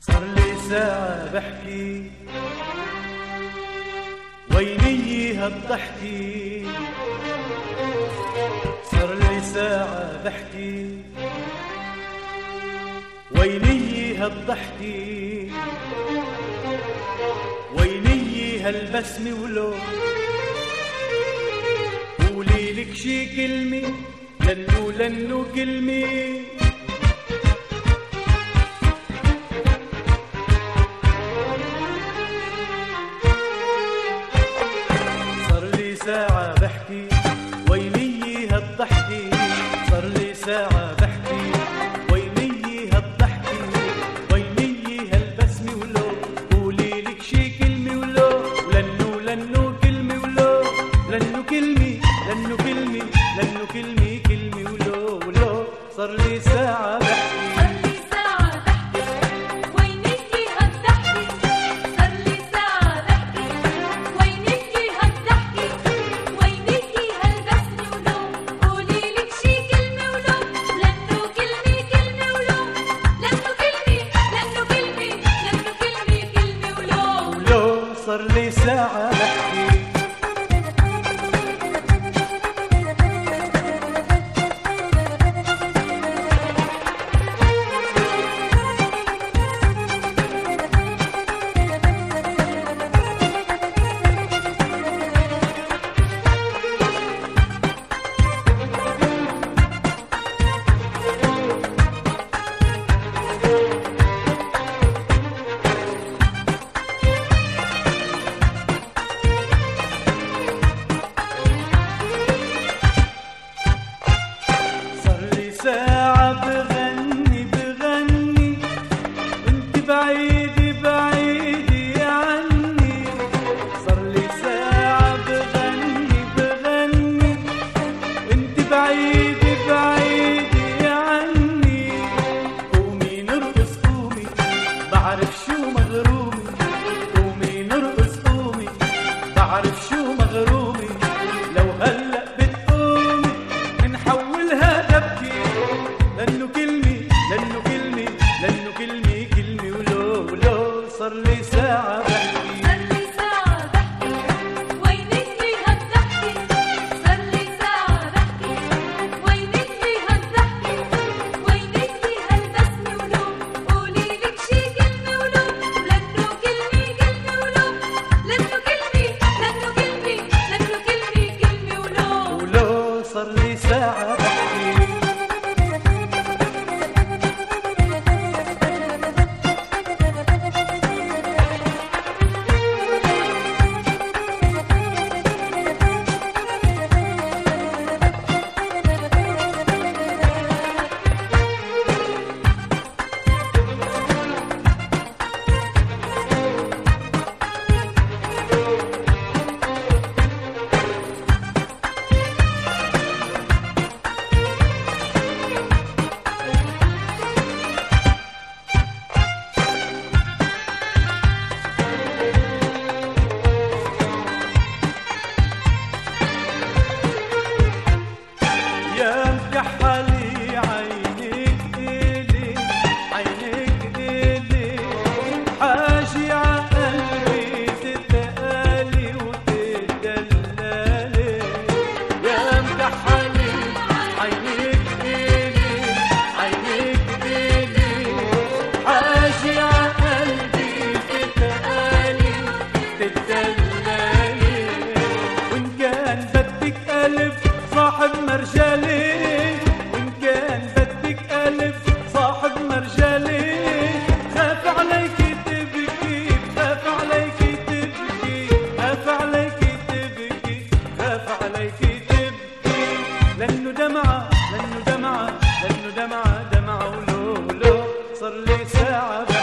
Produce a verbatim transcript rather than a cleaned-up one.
صار لي ساعة بحكي ويني هالضحكي، صار لي ساعة بحكي ويني هالضحكي، ويني هالبسمة ولو قولي لك شي كلمة لنو لنو كلمة. ساعة بحكي ويني هالضحكي، صار لي ساعة بحكي ويني هالضحكي، ويني هالبسمة ولو قولي لك شي كلمة ولو لنو لنو كلمة ولو لنو كلمة لنو كلمة لنو كلمة كلمة ولو ولو صار لي ساعة بحكي. صار لي ساعة بحكي ساعة بغني بغني وانت بعيدي بعيدي عني، صار لي ساعة بغني بغني وانت بعيدي بعيدي عني. قومي نرقص قومي بعرف شو مغرومي، قومي نرقص قومي بعرف شو مغرومي، لو هلأ بتقومي منحولها دبكي لنو كلمة لنو كلمة لنو كلمة كلمة ولو ولو صار لي ساعة بحكي. صار لي ساعة بحكي وينك هالضحكي، صار لي ساعة بحكي وينك هالضحكي، وينك هالبسمة ولو قولي لك شي كلمة ولو لنو كلمة كلمة ولو لنو كلمة لنو كلمة لنو كلمة كلمة ولو ولو صار لي ساعة بحكي. يا مكحلي عينيك إلي عينيك إلي حاجي عقلبي تتقالي وتدلالي، يا مكحلي عينيك إلي عينيك إلي حاجي عقلبي تتقالي تدلالي، وإن كان بدك ألف صاحب مرجالي، وإن كان بدك ألف صاحب مرجالي، خاف عليك تبكي خاف عليك تبكي خاف عليك تبكي خاف عليك تبكي، لأنه دمعة لأنه دمعة لأنه دمعة دمعة ولو ولو صار لي ساعة